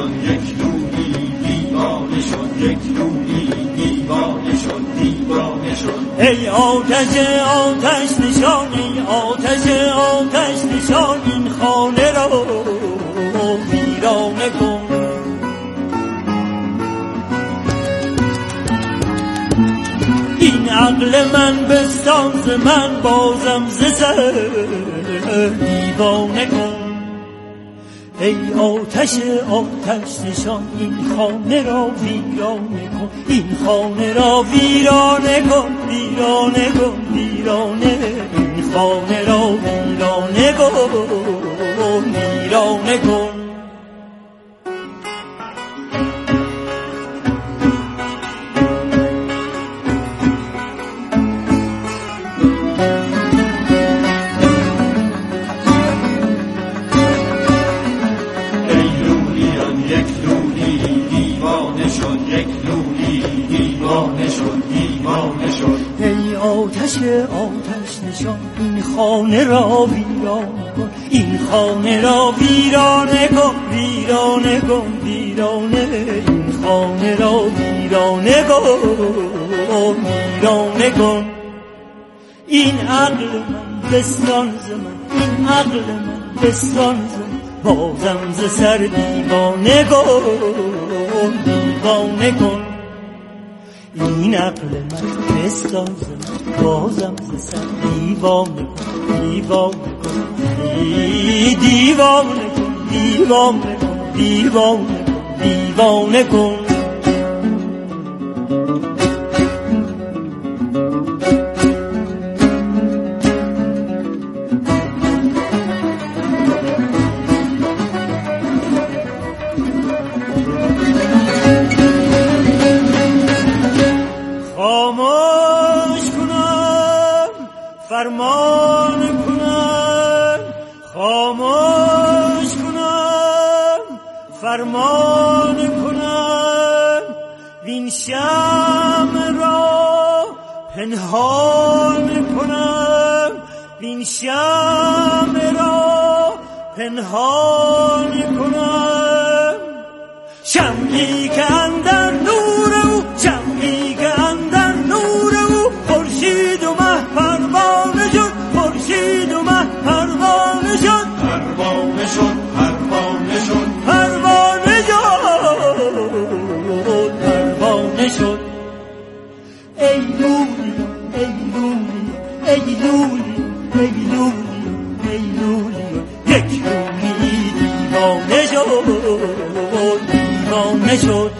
لولیان یک لولی دیوانه شد، یک لولی دیوانه شد، دیوانه شد. ای آتش آتش نشان، ای آتش آتش نشان، این خانه را ویرانه کن. این عقل من بستان ز من، بازم ز سر دیوانه کن. ای آتش آتش نشان، این خانه را ویرانه کن، این خانه را ویرانه کن، ویرانه کن، ویرانه. این خانه را ویرانه کن، ویرانه کن. آتش آتش نشان، این خانه را ویرانه کن، این خانه را ویرانه کن، ویرانه کن، ویرانه. این خانه را ویرانه کن، ویرانه کن. این عقل من بستان ز من، این عقل من بستان ز من، بازم ز سر دیوانه کن، دیوانه کن. این عقل من بستان ز من، بازم ز سر دیوانه کن، دیوانه کن، دیوانه کن، دیوانه کن، دیوانه کن، دیوانه کن. فرمان کنم، خاموش کنم، فرمان کنم، وین شمع را پنهان کنم، وین شمع را پنهان کنم. شمعی که اندر نور او، شمعی که اندر نور او، خورشید و مه پروانه شد، خورشید و مه پروانه شد، پروانه شد، پروانه شد، پروانه شد، پروانه شد. ای لولی ای لولی ای لولی ای لولی ای لولی، یک لولی دیوانه شد، دیوانه شد.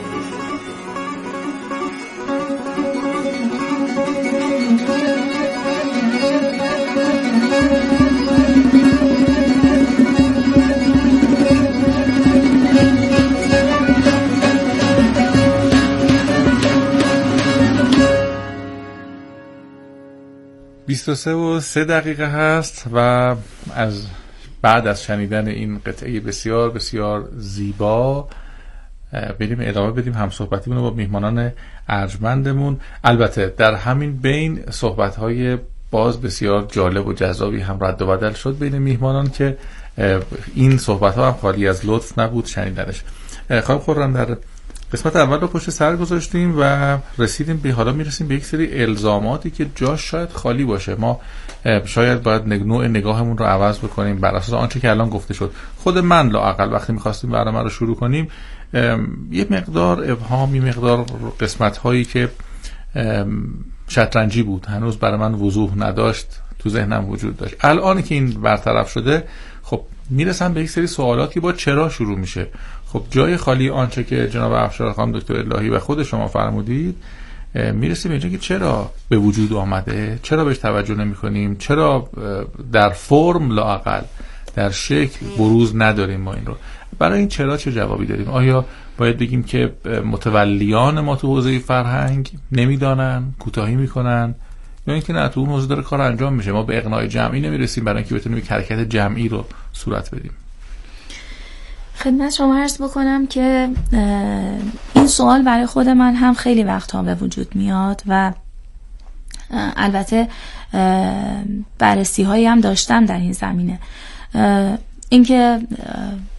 بیست و 3 هست و از بعد از شنیدن این قطعه بسیار بسیار زیبا بریم ادامه بدیم همصحبتیمون رو با میهمانان ارجمندمون. البته در همین بین صحبت‌های باز بسیار جالب و جذابی هم رد و بدل شد بین میهمانان که این صحبت‌ها هم خالی از لطف نبود شنیدنش. خانم خرم، در قسمت اول رو پشت سر گذاشتیم و رسیدیم به حالا میرسیم به یک سری الزاماتی که جاش شاید خالی باشه. ما شاید باید نوع نگاهمون رو عوض بکنیم بر اساس آنچه که الان گفته شد. خود من لااقل وقتی می‌خواستیم برنامه رو شروع کنیم یه مقدار ابهام، یه مقدار قسمت هایی که شطرنجی بود هنوز برای من وضوح نداشت تو ذهنم وجود داشت. الان که این برطرف شده خب میرسم به یک سری سوالاتی با چرا شروع میشه. خب جای خالی آنچه که جناب افشار خانم دکتر الهی و خود شما فرمودید میرسیم به اینجا که چرا به وجود آمده، چرا بهش توجه نمی کنیم، چرا در فرم لااقل در شکل بروز نداریم ما این رو. برای این چرا چه جوابی داریم؟ آیا باید بگیم که متولیان ما تو حوزه فرهنگ نمیدانن، کوتاهی میکنن، یا اینکه نه تو اون حوزه داره کار انجام میشه، ما به اقناع جمعی نمیرسیم برای اینکه بتونیم یک حرکت جمعی رو صورت بدیم؟ خدمت شما عرض بکنم که این سوال برای خود من هم خیلی وقتها به وجود میاد و البته بررسی هایی هم داشتم در این زمینه. اینکه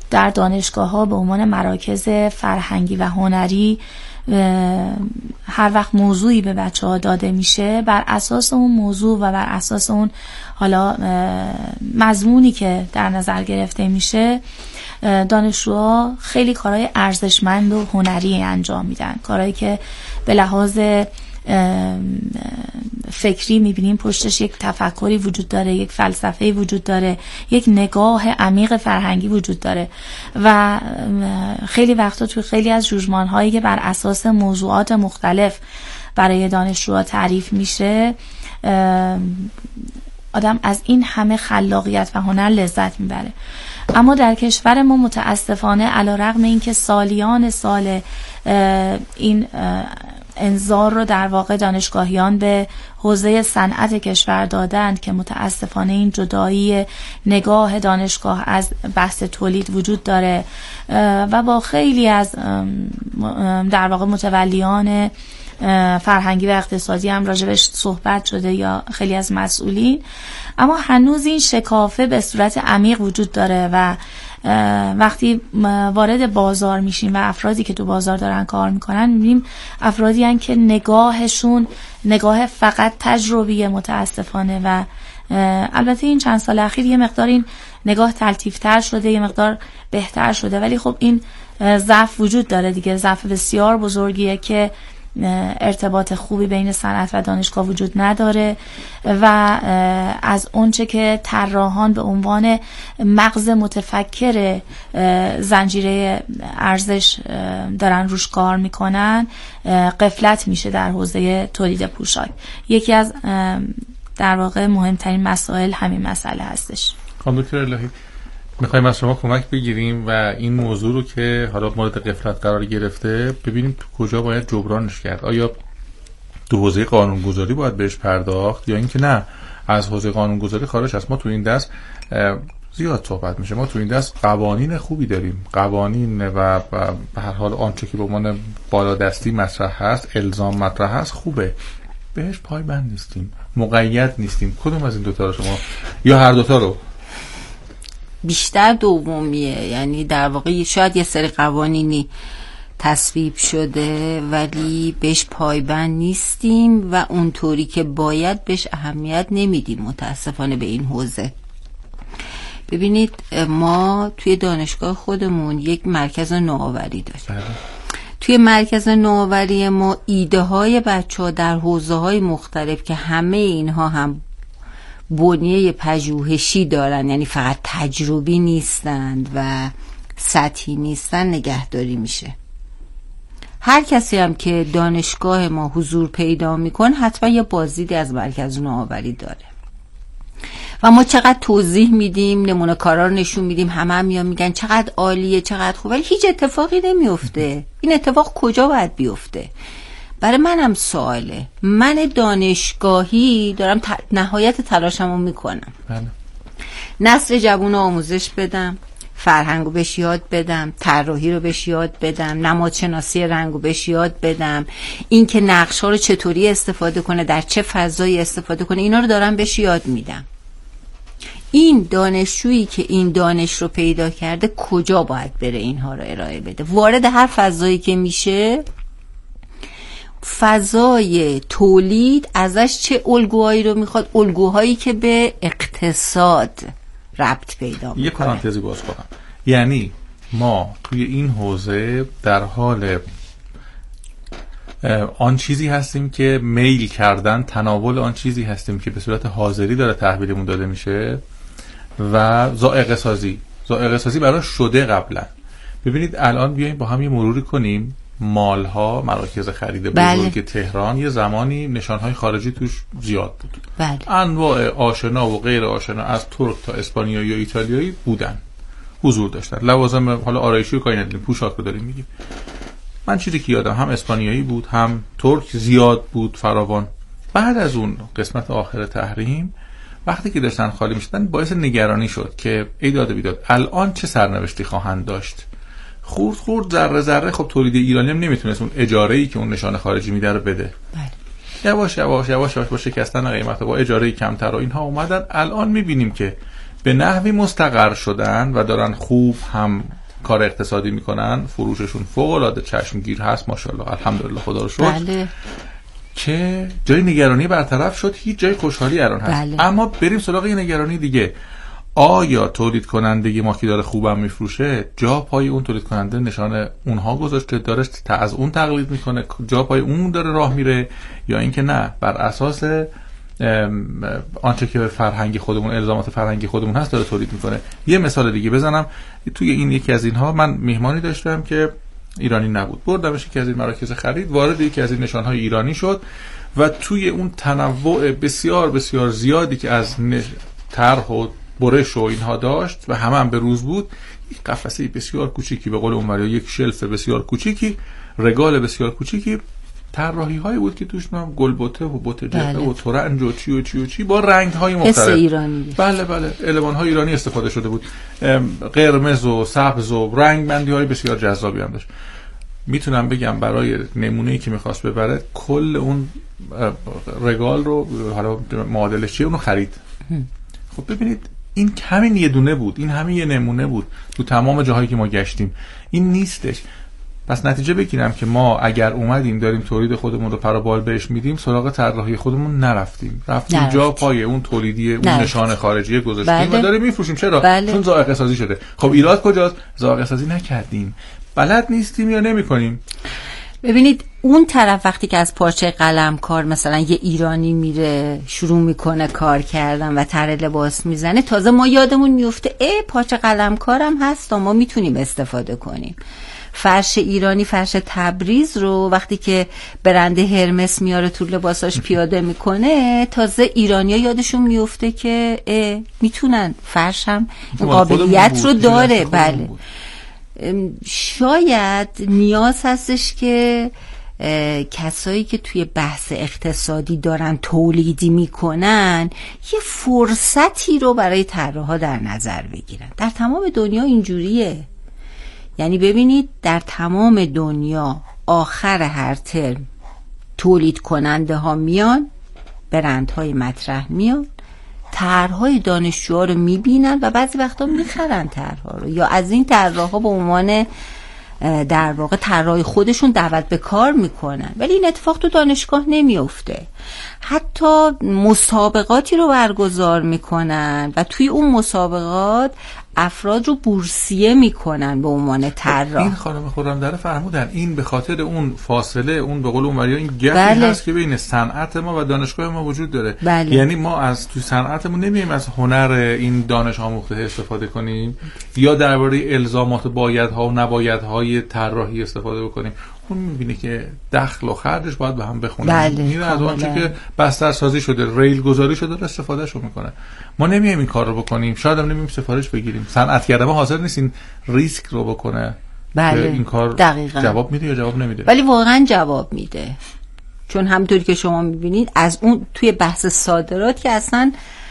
در دانشگاه ها به عنوان مراکز فرهنگی و هنری هر وقت موضوعی به بچه ها داده میشه، بر اساس اون موضوع و بر اساس اون حالا مضمونی که در نظر گرفته میشه، دانشجوها خیلی کارهای ارزشمند و هنری انجام میدن، کارهایی که به لحاظ فکری میبینیم پشتش یک تفکری وجود داره، یک فلسفه‌ای وجود داره، یک نگاه عمیق فرهنگی وجود داره. و خیلی وقتا توی خیلی از جوجمان‌هایی که بر اساس موضوعات مختلف برای دانشجوها تعریف میشه، آدم از این همه خلاقیت و هنر لذت میبره. اما در کشور ما متاسفانه علیرغم اینکه سالیان سال این انظار رو در واقع دانشگاهیان به حوزه صنعت کشور دادند که متاسفانه این جدایی نگاه دانشگاه از بحث تولید وجود داره و با خیلی از در واقع متولیان فرهنگی و اقتصادی هم راجبش صحبت شده یا خیلی از مسئولین، اما هنوز این شکافه به صورت عمیق وجود داره و وقتی وارد بازار میشیم و افرادی که تو بازار دارن کار میکنن میبینیم افرادی هن که نگاهشون نگاه فقط تجربیه متاسفانه. و البته این چند سال اخیر یه مقدار این نگاه تلطیف‌تر شده، یه مقدار بهتر شده، ولی خب این ضعف وجود داره دیگه، ضعف بسیار بزرگیه که ارتباط خوبی بین صنعت و دانشگاه وجود نداره و از اونچه که طراحان به عنوان مغز متفکر زنجیره ارزش دارن روش کار میکنن غفلت میشه در حوزه تولید پوشاک. یکی از در واقع مهمترین مسائل همین مسئله هستش. خانم دکتر الهی، میخوایم از شما کمک بگیریم و این موضوع رو که حالا مورد غفلت قرار گرفته ببینیم کجا باید جبرانش کرد. آیا تو حوزه قانونگذاری باید بهش پرداخت یا اینکه نه از حوزه قانونگذاری خارج است؟ ما تو این دست زیاد صحبت میشه، ما تو این دست قوانین خوبی داریم، قوانین و به هر حال آنچه که به عنوان بالادستی مطرح هست، الزام مطرح هست، خوبه، بهش پایبند نیستیم، مقید نیستیم. کدوم از این دوتا رو شما یا هر دوتا رو؟ بیشتر دومیه، یعنی در واقع شاید یه سری قوانینی تصویب شده ولی بهش پایبند نیستیم و اونطوری که باید بهش اهمیت نمیدیم متاسفانه به این حوزه. ببینید ما توی دانشگاه خودمون یک مرکز نوآوری داریم. توی مرکز نوآوری ما ایده های بچه‌ها در حوزه های مختلف که همه اینها هم بنیه پژوهشی دارن، یعنی فقط تجربی نیستند و سطحی نیستن، نگهداری میشه. هر کسی هم که دانشگاه ما حضور پیدا میکنه حتما یه بازدیدی از مرکز نوآوری داره و ما چقدر توضیح میدیم، نمونه کارا رو نشون میدیم، همه میان میگن چقدر عالیه، چقدر خوبه، ولی هیچ اتفاقی نمیفته. این اتفاق کجا باید بیفته؟ برای منم سواله. من دانشگاهی دارم نهایت تلاشمو میکنم، نسل جوون آموزش بدم، فرهنگو بهش یاد بدم، طراحی رو بهش یاد بدم، نمادشناسی رنگو بهش یاد بدم، این که نقش‌ها رو چطوری استفاده کنه، در چه فضایی استفاده کنه، اینا رو دارم بهش یاد میدم. این دانشجویی که این دانش رو پیدا کرده کجا باید بره اینها رو ارائه بده؟ وارد هر فضایی که میشه، فضای تولید ازش چه الگوهایی رو میخواد؟ الگوهایی که به اقتصاد ربط پیدا میکنه. یه پرانتزی باز کنم، یعنی ما توی این حوزه در حال آن چیزی هستیم که میل کردن، تناول آن چیزی هستیم که به صورت حاضری داره تحویلمون داده میشه و ذائقه سازی براش شده قبلا. ببینید الان بیایم با هم یه مروری کنیم. مالها، مراکز خرید بزرگ تهران یه زمانی نشانهای خارجی توش زیاد بود. انواع آشنا و غیر آشنا از ترک تا اسپانیایی و ایتالیایی بودن، حضور داشتن. لوازم حالا آرایشی و کاری نداریم، پوشاک رو داریم میگیم. من چیزی که یادم هم اسپانیایی بود هم ترک زیاد بود فراوان. بعد از اون قسمت آخر تحریم وقتی که داشتن خالی میشدن باعث نگرانی شد که ای داد بیداد الان چه سرنوشتی خواهند داشت. خورد ذره ذره خب تولید ایرانی هم نمیتونست اون اجاره‌ای که اون نشان خارجی میده رو بده. یواش با شکستن قیمت با اجاره کمتر و اینها اومدن. الان میبینیم که به نحوی مستقر شدن و دارن خوب هم کار اقتصادی میکنن، فروششون فوق العاده چشمگیر هست ماشاءالله، الحمدلله، خدا رو شکر. بله. که جای نگرانی برطرف شد، هیچ جای خوشحالی الان هست. بله. اما بریم سراغ یه نگرانی دیگه. آیا تولید کننده ما که داره خوبم میفروشه جا پای اون تولید کننده نشانه اونها گذاشته، داره از اون تقلید میکنه، جا پای اون داره راه میره، یا اینکه نه بر اساس آنچه که فرهنگی خودمون، الزامات فرهنگی خودمون هست داره تولید میکنه؟ یه مثال دیگه بزنم. توی این یکی از اینها من میهمانی داشتم که ایرانی نبود، بردمش یکی از این مراکز خرید، وارد یکی از این نشانهای ایرانی شد و توی اون تنوع بسیار بسیار زیادی که از طرح و برش و اینها داشت و هم به روز بود، یک قفسه بسیار کوچیکی، به قول اونوریا یک شلف بسیار کوچیکی، رگال بسیار کوچیکی، طراحی هایی بود که توش گلبته و بوته جبه و ترنج و چی با رنگ های مختلف، حس ایرانی. بله المان های ایرانی استفاده شده بود، قرمز و سبز و رنگ بندی های بسیار جذابی هم داشت. میتونم بگم برای نمونه‌ای که میخواست ببره کل اون رگال رو، حالا معادلش چیه، اونو خرید. خب ببینید این همین یه دونه بود، این همین یه نمونه بود تو تمام جاهایی که ما گشتیم، این نیستش. پس نتیجه بگیرم که ما اگر اومدیم داریم تولید خودمون رو پرابال بهش میدیم، سراغ طراحی خودمون نرفتیم جا پای اون تولیدی اون نشان خارجی گذاشتیم و داریم میفروشیم. چرا؟ چون ذائقه سازی شده. خب ایراد کجاست؟ ذائقه سازی نکردیم، بلد نیستیم یا نمی‌کنیم. ببینید اون طرف وقتی که از پارچه قلمکار مثلا یه ایرانی میره شروع میکنه کار کردن و طرح لباس میزنه، تازه ما یادمون میفته پارچه قلمکارم هست و ما میتونیم استفاده کنیم. فرش ایرانی، فرش تبریز رو وقتی که برند هرمس میاره تو لباساش پیاده میکنه، تازه ایرانی‌ها یادشون میفته که میتونن، فرش هم این قابلیت رو داره. بله. شاید نیاز هستش که کسایی که توی بحث اقتصادی دارن تولیدی میکنن یه فرصتی رو برای طراحا در نظر بگیرن. در تمام دنیا اینجوریه. یعنی ببینید در تمام دنیا آخر هر ترم تولید کننده ها میان، برندهای مطرح میان، طرحهای دانشجوها رو میبینن و بعضی وقتا میخرن طرحها رو، یا از این طرحها به عنوان در واقع طراحی خودشون دعوت به کار میکنن. ولی این اتفاق تو دانشگاه نمیفته. حتی مسابقاتی رو برگزار میکنن و توی اون مسابقات افراد رو بورسیه میکنن به عنوان طراح. این خانم خرم‌دره فرمودن این به خاطر اون فاصله، اون به قول اونوریا این گپی هست که بین صنعت ما و دانشگاه ما وجود داره. یعنی ما از تو صنعتمون نمیایم از هنر این دانش آموخته استفاده کنیم یا درباره الزامات بایدها و نبایدهای طراحی استفاده بکنیم. اون میبینه که دخل و خرجش باید به هم بخونه. این از آنچه که بستر سازی شده، ریل گذاری شده استفادهشو میکنه. ما نمیایم این کار رو بکنیم، شاید هم نمیایم سفارش بگیریم. صنعتگرا حاضر نیستین ریسک رو بکنه. بله. که این کار دقیقاً جواب میده یا جواب نمیده. ولی واقعا جواب میده. چون همونطوری که شما میبینید از اون توی بحث صادرات که اصلا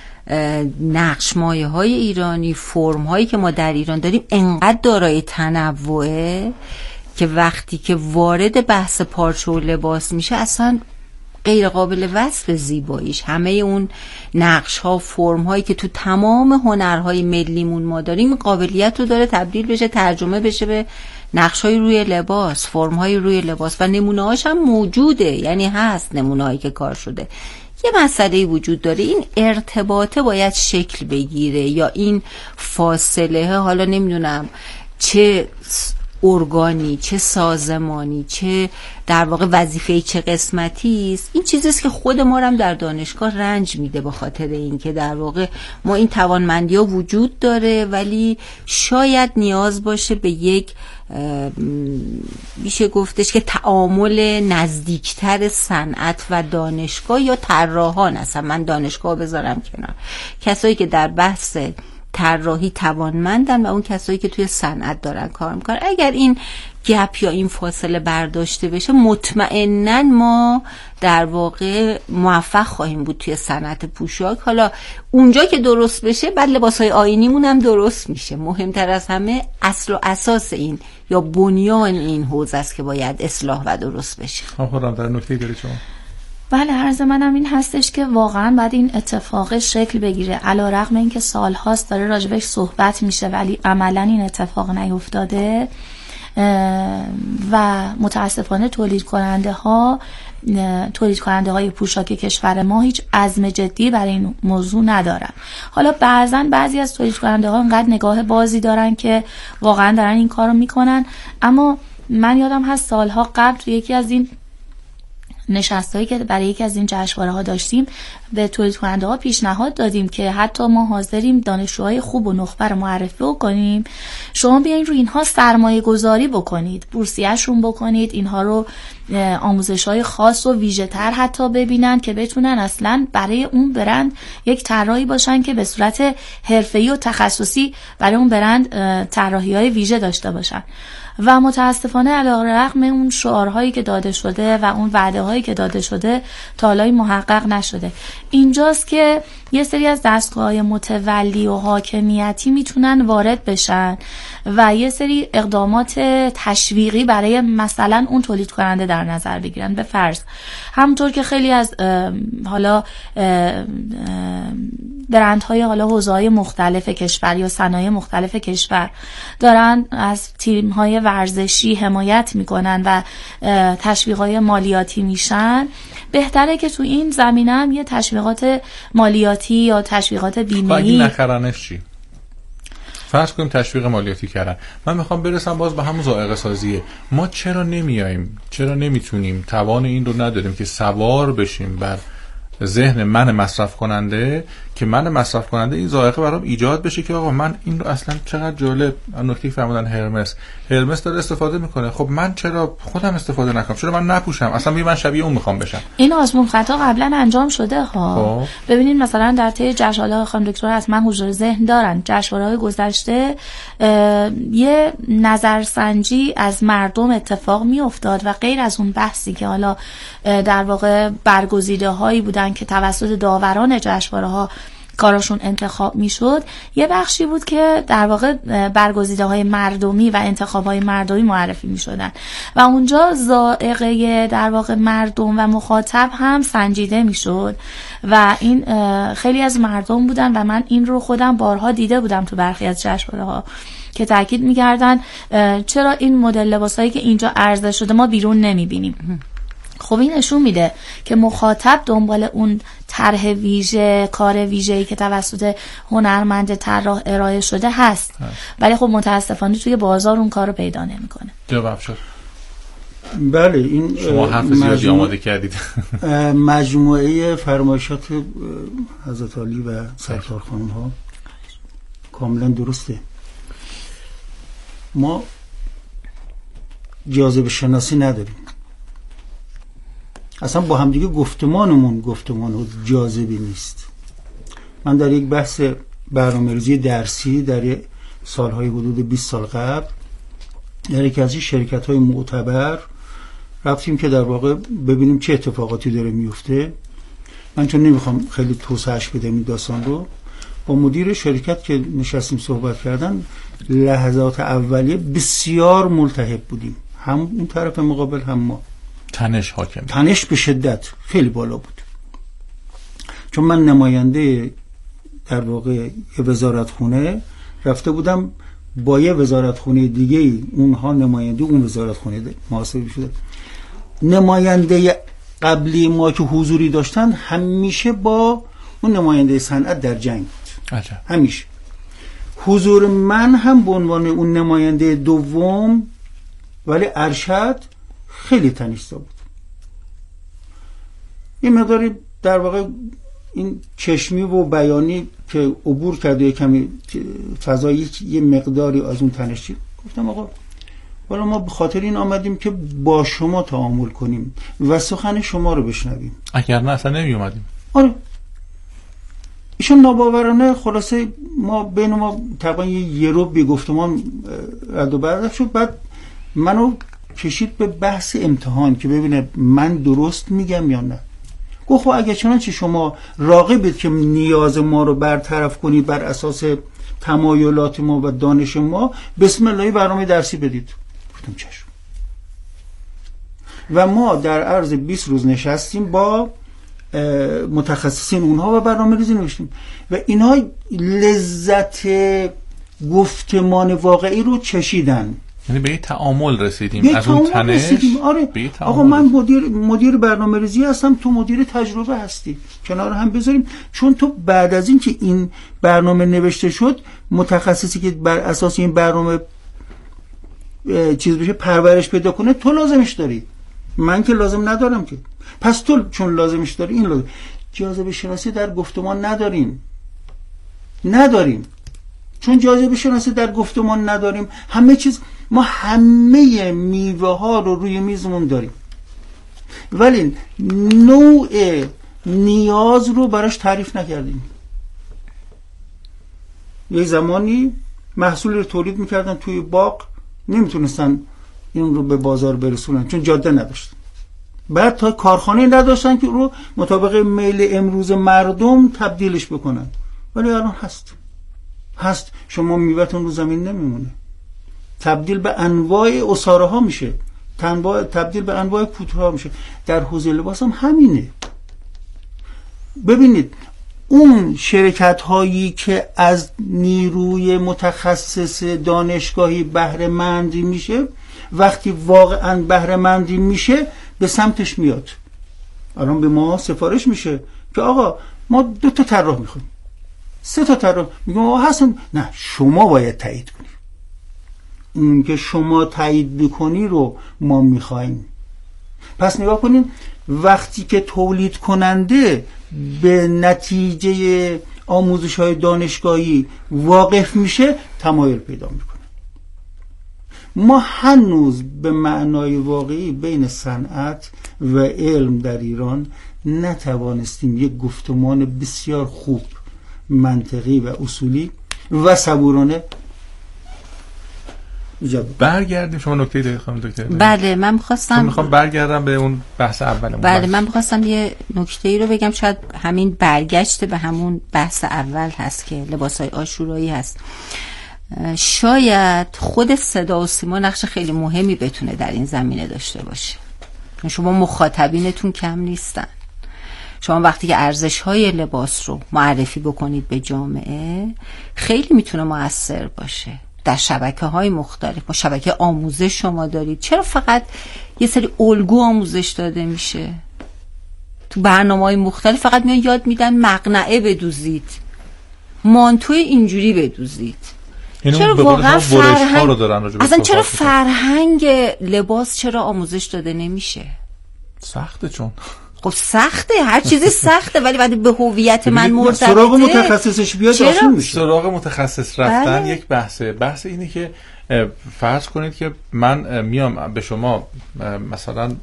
نقش مایه های ایرانی، فرم هایی که ما در ایران داریم انقدر دارای تنوعه که وقتی که وارد بحث پارچه و لباس میشه اصلا غیر قابل وصف زیباییش. همه اون نقش ها، فرم هایی که تو تمام هنرهای ملیمون ما داریم قابلیت رو داره تبدیل بشه، ترجمه بشه به نقش های روی لباس، فرم های روی لباس و نمونه هاش هم موجوده. یعنی هست نمونه هایی که کار شده. یه مسئله وجود داره، این ارتباطه باید شکل بگیره یا این فاصله، حالا نمیدونم چه ارگانی، چه سازمانی، چه در واقع وظیفه چه قسمتی است. این چیزیست که خود ما هم در دانشگاه رنج میده به خاطر این که در واقع ما این توانمندی ها وجود داره ولی شاید نیاز باشه به یک میشه گفتش که تعامل نزدیکتر صنعت و دانشگاه یا طراحان. اصلا من دانشگاه بذارم کنار، کسایی که در بحث طراحی توانمندن و اون کسایی که توی صنعت دارن کار میکنن. اگر این گپ یا این فاصله برداشته بشه مطمئناً ما در واقع موفق خواهیم بود توی صنعت پوشاک. حالا اونجا که درست بشه بعد لباسهای آیینیمون هم درست میشه. مهمتر از همه اصل و اساس این یا بنیان این حوزه است که باید اصلاح و درست بشه. خب در نکته دارید شما؟ بله، عرض منم این هستش که واقعا باید این اتفاق شکل بگیره، علیرغم اینکه سالهاست داره راجبش صحبت میشه ولی عملا این اتفاق نیفتاده و متاسفانه تولید کننده های پوشاک کشور ما هیچ عزم جدی برای این موضوع ندارن. حالا بعضی از تولید کننده ها انقدر نگاه بازی دارن که واقعا دارن این کارو میکنن، اما من یادم هست سالها قبل توی یکی از این نشستایی که برای یکی از این جشنواره‌ها داشتیم به تولید کننده ها پیشنهاد دادیم که حتی ما حاضریم دانشجوهای خوب و نخبه رو معرفی بکنیم، شما بیاین رو اینها سرمایه گذاری بکنید، بورسیه‌شون بکنید، اینها رو آموزش‌های خاص و ویژه‌تر حتی ببینن که بتونن اصلا برای اون برند یک طراحی باشن که به صورت حرفه‌ای و تخصصی برای اون برند طراحی‌های ویژه داشته باشن. و متاسفانه علیرغم اون شعارهایی که داده شده و اون وعده‌هایی که داده شده تا حالا محقق نشده. اینجاست که یه سری از دستگاه‌های متولی و حاکمیتی میتونن وارد بشن و یه سری اقدامات تشویقی برای مثلا اون تولید کننده در نظر بگیرن. به فرض همونطور که خیلی از حالا برندهای حالا حوزه‌های مختلف کشور یا صنایع مختلف کشور دارن از تیم‌های ورزشی حمایت میکنن و تشویق‌های مالیاتی میشن، بهتره که تو این زمینه هم یه تشویقات مالیاتی یا تشویقات بیمه‌ای نخرنش چی؟ فرض کنیم تشویق مالیاتی کردن. من میخوام برسم باز به همون ذائقه سازیه. ما چرا نمیتونیم توان این رو نداریم که سوار بشیم بر ذهن من مصرف کننده، که من مصرف کننده این ذائقه برام ایجاد بشه که آقا من این رو اصلا چقدر جالب. نکته فرمودن هرمس داره استفاده میکنه، خب من چرا خودم استفاده نکنم؟ چرا من نپوشم؟ اصلا من شبیه اون میخوام بشم. این آزمون خطا قبلا انجام شده ها. ببینید مثلا در طی جشنواره خانم دکتر حتما حضور ذهن دارن، جشنواره‌های گذشته یه نظرسنجی از مردم اتفاق میافتاد و غیر از اون بحثی که حالا در واقع برگزیده هایی بودن که توسط داوران جشنواره‌ها کاراشون انتخاب میشد، یه بخشی بود که در واقع برگزیده های مردمی و انتخاب های مردمی معرفی میشدن و اونجا ذائقه در واقع مردم و مخاطب هم سنجیده میشد و این خیلی از مردم بودن و من این رو خودم بارها دیده بودم تو برخی از جشنواره‌ها که تاکید میکردن چرا این مدل لباسایی که اینجا عرضه شده ما بیرون نمیبینیم. خب این نشون میده که مخاطب دنبال اون طرح ویژه، کار ویژه‌ای که توسط هنرمند طراح ارائه شده هست، ولی خب متاسفانه توی بازار اون کارو پیدا نمیکنه. جواب شد. بله، این شما حرف زیادی آماده کردید. مجموعه فرمایشات حضرت علی و سرکار خانم ها کاملا درسته. ما جاذبه شناسی نداریم، اصلا با همدیگه گفتمان جاذبی نیست. من در یک بحث برنامه‌ریزی درسی در سالهای حدود 20 سال قبل در یکی از این شرکت‌های معتبر رفتیم که در واقع ببینیم چه اتفاقاتی داره میفته. من چون نمیخوام خیلی توسعه‌اش بدم این داستان رو، با مدیر شرکت که نشستیم صحبت کردن، لحظات اولیه بسیار ملتهب بودیم، هم اون طرف مقابل هم ما. تنش به شدت خیلی بالا بود، چون من نماینده در واقع یه وزارتخونه رفته بودم با یه وزارتخونه دیگه، اونها نماینده اون وزارتخونه محاسبه شده. نماینده قبلی ما که حضوری داشتن همیشه با اون نماینده صنعت در جنگ بود. همیشه حضور من هم به عنوان اون نماینده دوم ولی ارشد خیلی تنش‌زا بود. یه مقداری در واقع این چشمی و بیانی که عبور کرده کمی فضایی یه مقداری از اون تنشی، گفتم آقا والا ما به خاطر این آمدیم که با شما تعامل کنیم و سخن شما رو بشنویم، اگر نه اصلا نمی اومدیم. آره ایشون ناباورانه خلاصه ما بین ما تقریبا یه رو بی گفتمان رد و برگشت شد. بعد منو کشید به بحث امتحان که ببینه من درست میگم یا نه. گفت اگه چنانچه شما راغبید که نیاز ما رو برطرف کنید بر اساس تمایلات ما و دانش ما، بسم الله برنامه درسی بدید. گفتم چشم. و ما در عرض 20 روز نشستیم با متخصصین اونها و برنامه‌ریزی نوشتیم و اینها لذت گفتمان واقعی رو چشیدن. یعنی به تعامل رسیدیم از اون تنش. آره. آقا من مدیر برنامه‌ریزی هستم، تو مدیر تجربه هستی، کنار هم بذاریم. چون تو بعد از این که این برنامه نوشته شد، متخصصی که بر اساس این برنامه چیز بشه پرورش پیدا کنه، تو لازمش داری، من که لازم ندارم که. پس تو چون لازمش داری، این لازم. جاذبه شناسی در گفتمان نداریم. چون جاذبه شناسی در گفتمان نداریم، ما همه میوه ها رو روی میزمون داریم، ولی نوع نیاز رو براش تعریف نکردیم. یه زمانی محصول رو تولید میکردن توی باغ، نمیتونستن این رو به بازار برسونن چون جاده نداشتن. بعد تا کارخانه نداشتن که رو مطابق میل امروز مردم تبدیلش بکنن، ولی الان هست. شما میوه‌تون رو زمین نمیمونه، تبدیل به انواع عصاره ها میشه، تبدیل به انواع پودرها میشه. در حوزه لباس هم همینه. ببینید اون شرکت هایی که از نیروی متخصص دانشگاهی بهره مند میشه، وقتی واقعا بهره مند میشه به سمتش میاد. الان به ما سفارش میشه که آقا ما 2 تا طراح میخوایم، 3 تا طراح. میگم آقا حسن، نه شما باید تایید کنی، اون که شما تایید بکنی رو ما میخوایم. پس نگاه کنین، وقتی که تولید کننده به نتیجه آموزش های دانشگاهی واقف میشه، تمایل پیدا میکنه. ما هنوز به معنای واقعی بین صنعت و علم در ایران نتوانستیم یک گفتمان بسیار خوب، منطقی و اصولی و صبورانه برگردیم. شما نکته دارید خانم دکتر؟ بله، من میخوام برگردم به اون بحث اولمون. بله، من میخواستم یه نکته‌ای رو بگم، شاید همین برگشت به همون بحث اول هست که لباسای عاشورایی هست. شاید خود صدا و سیما نقش خیلی مهمی بتونه در این زمینه داشته باشه. شما مخاطبینتون کم نیستن. شما وقتی که ارزش‌های لباس رو معرفی بکنید به جامعه، خیلی میتونه مؤثر باشه. در شبکه‌های مختلف، با شبکه آموزش شما دارید، چرا فقط یه سری الگو آموزش داده میشه؟ تو برنامه‌های مختلف فقط میان یاد میدن مقنعه بدوزید، مانتوی اینجوری بدوزید. چرا واقعا اصلا چرا فرهنگ لباس چرا آموزش داده نمیشه؟ سخته. چون خب سخته، هر چیزی سخته، ولی بعد به هویت من مرتبطه. سراغ متخصصش بیاد آسون میشه. سراغ متخصص رفتن یک بحثه. بحث اینه که فرض کنید که من میام به شما مثلا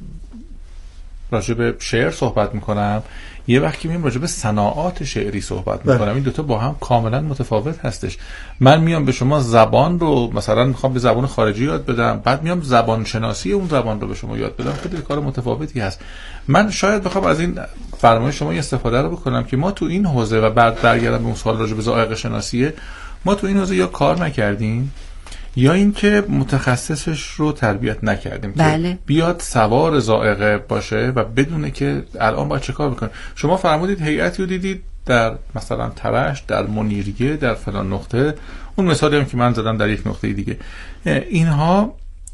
راجع به شعر صحبت میکنم، یه وقتی میام راجع به صناعات شعری صحبت میکنم. این دوتا با هم کاملا متفاوت هستش. من میام به شما زبان رو مثلا میخوام به زبان خارجی یاد بدم، بعد میام زبان شناسی اون زبان رو به شما یاد بدم. خیلی کار متفاوتی هست. من شاید بخوام از این فرمایش شما استفاده رو بکنم که ما تو این حوزه، و بعد برگردم به اون سوال راجع به ذائقه شناسیه، ما تو این حوزه یا کار نکردیم یا اینکه متخصصش رو تربیت نکردیم. بله. بیاد سوار ذائقه باشه و بدونه که الان باید چه کار بکنه. شما فرمودید هیئتی رو دیدید در مثلا ترش، در منیریه، در فلان نقطه، اون مثالی هم که من زدم در یک نقطه دیگه. اینها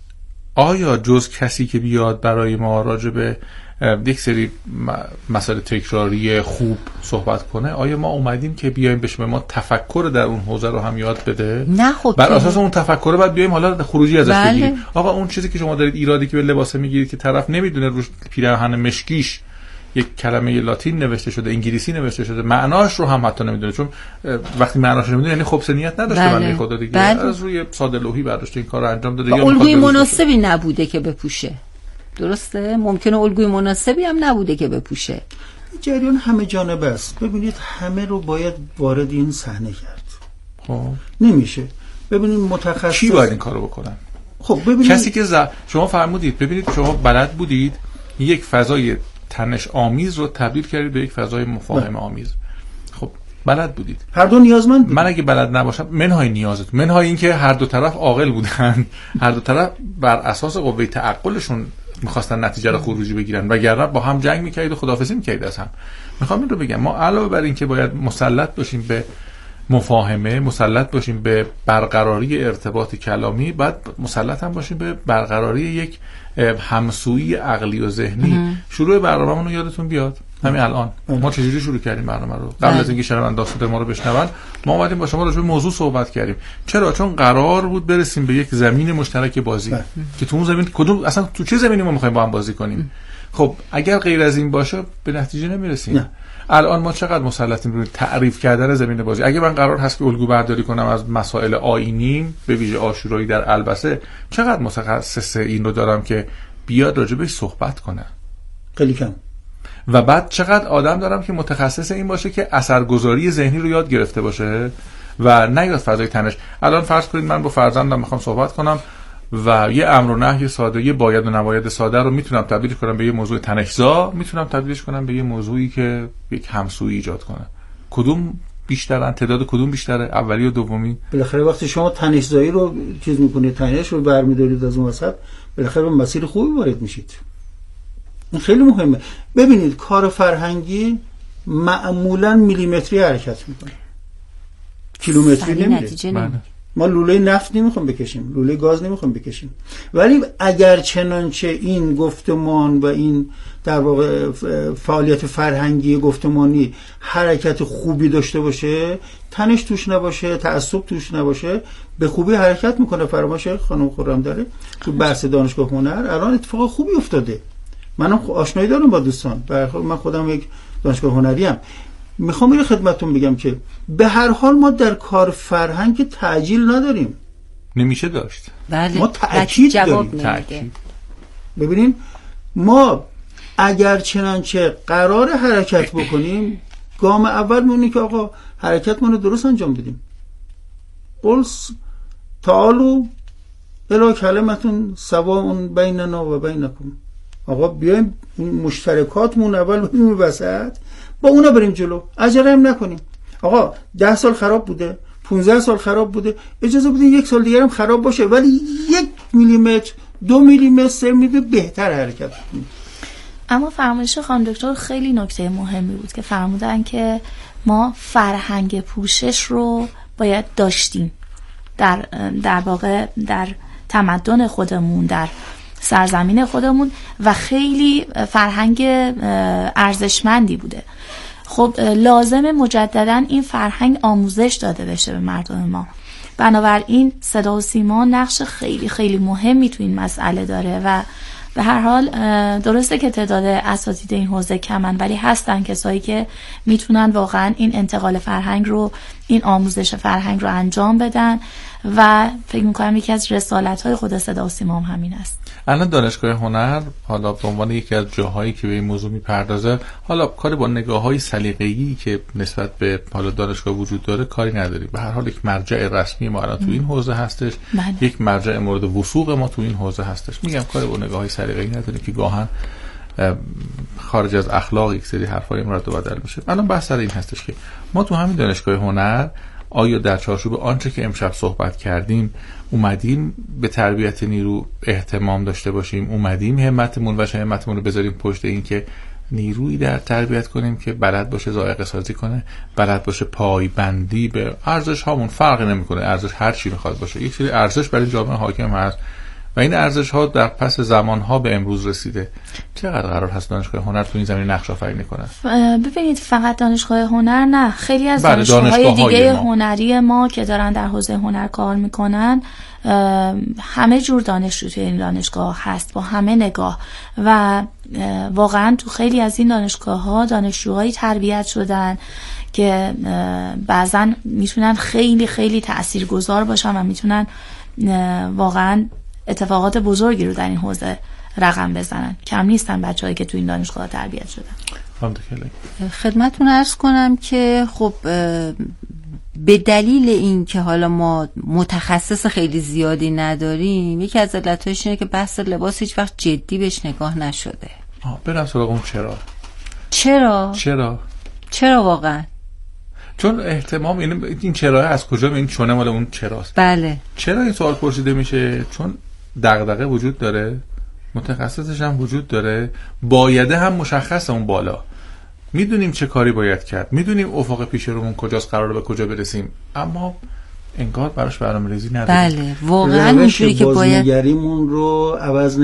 آیا جز کسی که بیاد برای ما راجع به یک سری مسائل تکراری خوب صحبت کنه، آیا ما اومدیم که بیایم بهش ما تفکر در اون حوزه رو هم یاد بده؟ نه خب بر اساس اون تفکر بعد بیایم حالا خروجی ازش بله. بگیریم. آقا اون چیزی که شما دارید ایرادی که به لباس میگیرید که طرف نمیدونه روش پیراهن مشکیش یک کلمه لاتین نوشته شده، انگلیسی نوشته شده، معناش رو هم حتی نمیدونه، چون وقتی معناش نمیدونه یعنی خب نیت نداشته. بله. من خدا دیگه بله. از روی ساده لوحی برداشته این کارو انجام داده، یا الگوی مناسبی نبوده که بپوشه. درسته؟ ممکنه الگوی مناسبی هم نبوده که بپوشه. جریان همه جانبه است. ببینید همه رو باید وارد این صحنه کرد. خب نمیشه. ببینید متخصص کی باید این کارو بکنن؟ خب ببینید کسی که شما فرمودید، ببینید شما بلد بودید یک فضای تنش آمیز رو تبدیل کردید به یک فضای مفاهمه آمیز. خب بلد بودید. هر دو نیازمند بودید. من اگه بلد نباشم، منهای نیازت، منهای این که هر دو طرف عاقل بودن، هر دو طرف بر اساس قوه تعقلشون میخواستن نتیجه رو خروجی بگیرن، وگرنه با هم جنگ میکردید و خداحافظی میکردید از هم. میخوام این رو بگم، ما علاوه بر این که باید مسلط باشیم به مفاهمه، مسلط باشیم به برقراری ارتباط کلامی، باید مسلط هم باشیم به برقراری یک همسویی عقلی و ذهنی. شروع برنامه‌مون رو یادتون بیاد همین الان ما چجوری شروع کردیم برنامه رو؟ قبل از اینکه شنوندگان ما رو بشنون، ما اومدیم با شما راجع به موضوع صحبت کردیم. چرا؟ چون قرار بود برسیم به یک زمین مشترک بازی که تو اون زمین کدوم اصلا تو چه زمینی ما می‌خوایم با هم بازی کنیم. خب اگر غیر از این باشه به نتیجه نمیرسیم. الان ما چقدر مسلطیم روی تعریف کردن زمین بازی. اگه من قرار هست که الگو برداری کنم از مسائل آیینی به ویژه عاشورایی در البسه، چقدر متخصص این رو دارم که بیاد راجع بهش صحبت کنه؟ خیلی کم. و بعد چقدر آدم دارم که متخصص این باشه که اثرگذاری ذهنی رو یاد گرفته باشه و نیاد فضای تنش. الان فرض کنید من با فرزندم میخوام صحبت کنم و یه امر و نهی ساده، یه باید و نباید ساده رو میتونم تبدیل کنم به یه موضوع تنش‌زا، میتونم تبدیلش کنم به یه موضوعی که یک همسویی ایجاد کنه. کدوم بیشتر؟ تعداد کدوم بیشتره؟ اولی و دومی؟ بالاخره وقتی شما تنش‌زایی رو چیز میکنید، تنش رو برمی‌دارید از اون وسط، بالاخره به مسیر خوبی وارد میشید. این خیلی مهمه. ببینید کار فرهنگی معمولاً میلیمتری حرکت میکنه، کیلومتری نمیره. ما لوله نفت نمیخوام بکشیم، لوله گاز نمیخوام بکشیم، ولی اگر چنانچه این گفتمان و این در واقع فعالیت فرهنگی گفتمانی حرکت خوبی داشته باشه، تنش توش نباشه، تعصب توش نباشه، به خوبی حرکت میکنه. فرمایش خانم خرم داره تو بحث دانشگاه هنر الان اتفاق خوبی افتاده. منم آشنایی دارم با دوستان، من خودم یک دانشگاه هنری ام. میخوام اینو خدمتتون بگم که به هر حال ما در کار فرهنگ تعجیل نداریم، نمیشه داشت. بله. ما تأکید داریم. ببینیم ما اگر چنانچه قرار حرکت بکنیم، گام اول میونه که آقا حرکتمون رو درست انجام بدیم. قل تعالوا الی کلمتون سواء بیننا و بینکم. آقا بیایم مشترکاتمون اول بدیم وسط، با اونا بریم جلو، عجله هم نکنیم. آقا 10 سال خراب بوده، 15 سال خراب بوده، اجازه بدین 1 سال دیگه هم خراب باشه، ولی 1 میلیمتر 2 میلیمتر 3 میلیمتر بهتر حرکت کنیم. اما فرمایش خانم دکتر خیلی نکته مهمی بود که فرمودن که ما فرهنگ پوشش رو باید داشتیم در واقع در تمدن خودمون، در سرزمین خودمون، و خیلی فرهنگ ارزشمندی بوده. خب لازم مجددا این فرهنگ آموزش داده بشه به مردم ما. بنابراین صدا و سیما نقش خیلی خیلی مهمی تو این مسئله داره و به هر حال درسته که تعداد اساتید این حوزه کمن، ولی هستن کسایی که میتونن واقعا این انتقال فرهنگ رو، این آموزش فرهنگ رو انجام بدن و فکر میکنم یکی از رسالت‌های خود صدا و سیما هم همین است. الان دانشگاه هنر حالا به عنوان یکی از جاهایی که به این موضوع میپردازه، حالا کاری با نگاه‌های سلیقه‌ای که نسبت به حالا دانشگاه وجود داره کاری نداریم. به هر حال یک مرجع رسمی ما الان تو این حوزه هستش، یک مرجع مورد وثوق ما تو این حوزه هستش. میگم کاری با نگاه‌های سلیقه‌ای نداریم که گاهن خارج از اخلاق یک سری حرفای رد و بدل میشه. الان بحث سر این هستش که ما تو همین دانشگاه هنر آیا در چارچوب آنچه که امشب صحبت کردیم اومدیم به تربیت نیرو اهتمام داشته باشیم، اومدیم همتمون و شهامتمون رو بذاریم پشت این که نیرویی در تربیت کنیم که بلد باشه ذائقه سازی کنه، بلد باشه پایبندی به ارزش هامون، فرقی نمیکنه ارزش هر چی میخواد باشه، یک سری ارزش برای جامعه حاکم هست و این ارزش ها در پس زمان ها به امروز رسیده. چقدر قرار هست دانشگاه هنر تو این زمینه نقش آفرینی کنه؟ ببینید فقط دانشگاه هنر نه، خیلی از دانشگاه‌های دیگه هنری ما که دارن در حوزه هنر کار میکنن، همه جور دانشجو توی این دانشگاه هست با همه نگاه و واقعا تو خیلی از این دانشگاه‌ها دانشجوهایی تربیت شدن که بعضا میتونن خیلی خیلی تاثیرگذار باشن و میتونن واقعا اتفاقات بزرگی رو در این حوزه رقم بزنن. کم نیستن بچه‌هایی که تو این دانشگاه تربیت شدن. خدمتتون عرض کنم که خب به دلیل این که حالا ما متخصص خیلی زیادی نداریم، یکی از علتاش اینه که بحث لباس هیچ وقت جدی بهش نگاه نشده. برم سراغ اون چرا واقعا؟ چون احتمام این چرا از کجا این چونه مال اون چراست. بله. چرا این سوال پرسیده میشه؟ چون دغدغه وجود داره متخصصش هم وجود داره، بایده هم مشخصه اون بالا، میدونیم چه کاری باید کرد، میدونیم افق پیش رومون کجاست، قراره به کجا برسیم، اما انگار براش برنامه‌ریزی نداریم. بله واقعا اونجوری که باید بازنگریمون رو عوض